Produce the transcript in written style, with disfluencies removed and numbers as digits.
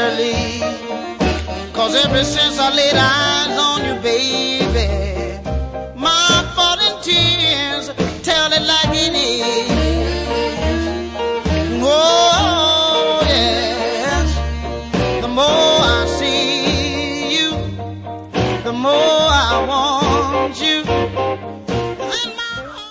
tenderly. 'Cause ever since I laid eyes on you, baby, my falling tears tell it like it is. Oh, yes. The more I see you, the more